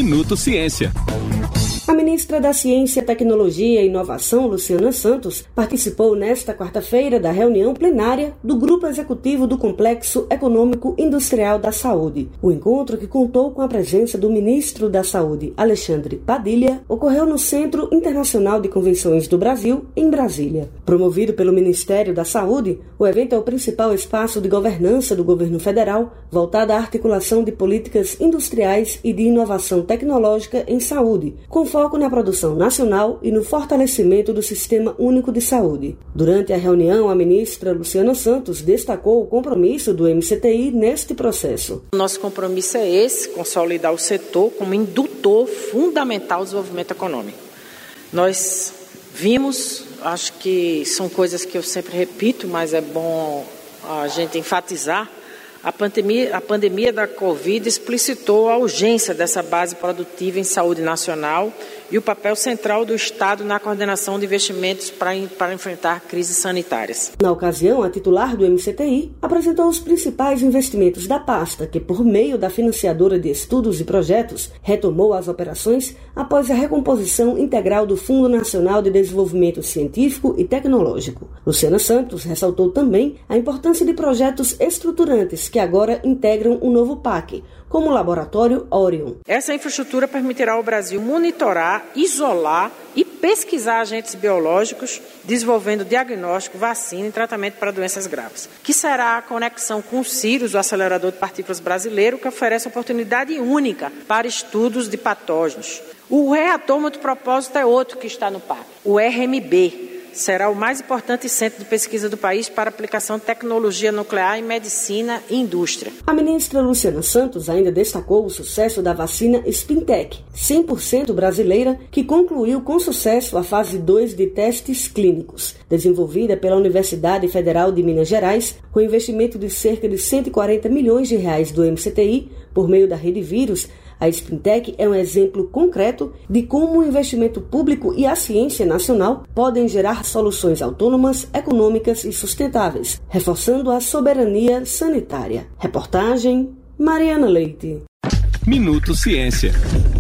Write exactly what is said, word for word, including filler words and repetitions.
Minuto Ciência. A ministra da Ciência, Tecnologia e Inovação, Luciana Santos, participou nesta quarta-feira da reunião plenária do Grupo Executivo do Complexo Econômico Industrial da Saúde. O encontro, que contou com a presença do ministro da Saúde, Alexandre Padilha, ocorreu no Centro Internacional de Convenções do Brasil, em Brasília. Promovido pelo Ministério da Saúde, o evento é o principal espaço de governança do governo federal, voltado à articulação de políticas industriais e de inovação tecnológica em saúde, com foco na produção nacional e no fortalecimento do Sistema Único de Saúde. Durante a reunião, a ministra Luciana Santos destacou o compromisso do M C T I neste processo. Nosso compromisso é esse, consolidar o setor como indutor fundamental do desenvolvimento econômico. Nós vimos, acho que são coisas que eu sempre repito, mas é bom a gente enfatizar, A pandemia, a pandemia da Covid explicitou a urgência dessa base produtiva em saúde nacional e o papel central do Estado na coordenação de investimentos para, para enfrentar crises sanitárias. Na ocasião, a titular do M C T I apresentou os principais investimentos da pasta, que, por meio da financiadora de estudos e projetos, retomou as operações após a recomposição integral do Fundo Nacional de Desenvolvimento Científico e Tecnológico. Luciana Santos ressaltou também a importância de projetos estruturantes que agora integram o novo P A C, como o Laboratório Orion. Essa infraestrutura permitirá ao Brasil monitorar, isolar e pesquisar agentes biológicos, desenvolvendo diagnóstico, vacina e tratamento para doenças graves, que será a conexão com o CIRUS, o acelerador de partículas brasileiro, que oferece oportunidade única para estudos de patógenos. O reator multipropósito é outro que está no P A C, o R M B. Será o mais importante centro de pesquisa do país para aplicação de tecnologia nuclear em medicina e indústria. A ministra Luciana Santos ainda destacou o sucesso da vacina Spintec, cem por cento brasileira, que concluiu com sucesso a fase dois de testes clínicos. Desenvolvida pela Universidade Federal de Minas Gerais, com investimento de cerca de cento e quarenta milhões de reais do M C T I, por meio da Rede Vírus, a Spintec é um exemplo concreto de como o investimento público e a ciência nacional podem gerar soluções autônomas, econômicas e sustentáveis, reforçando a soberania sanitária. Reportagem Mariana Leite. Minuto Ciência.